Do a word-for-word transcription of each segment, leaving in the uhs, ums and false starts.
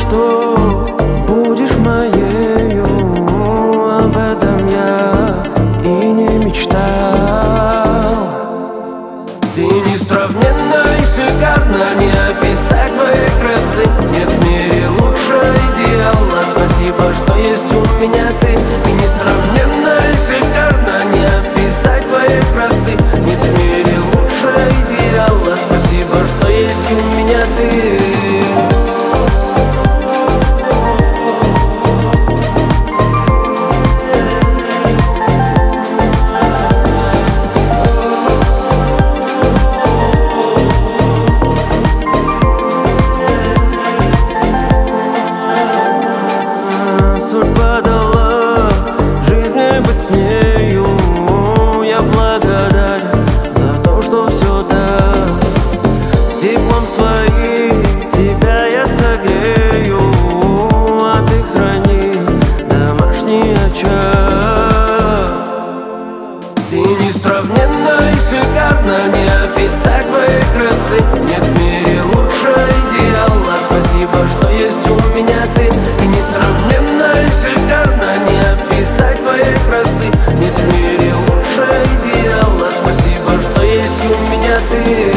что будешь моею. Об этом я и не мечтал. Ты несравненна и шикарна, не описать твоей красы. Нет в мире лучше идеала. Спасибо, что есть у меня ты. Ты несравненна и шикарна, не описать твоей красы. Нет в мире лучше идеала. Спасибо, что есть у меня ты. Судьба дала жизнь мне быть с нею. Я благодарен за то, что все дал. Теплом своим тебя я согрею, а ты храни домашний очаг. Ты несравненна и шикарна, не описать твоей красы. Нет в мире лучше идеала. Спасибо, что есть у меня ты. Ты несравненна и шикарна, не описать твоей красы. Нет в мире лучше идеала. Спасибо, что есть у меня ты.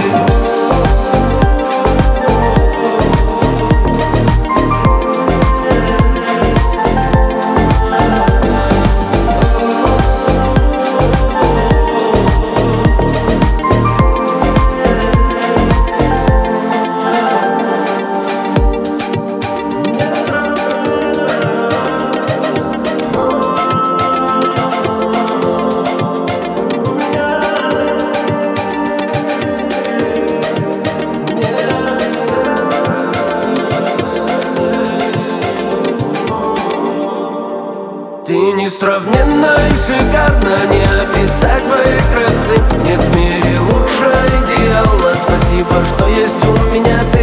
Ты несравненна и шикарна, не описать твоей красы. Нет в мире лучше идеала. Спасибо, что есть у меня ты.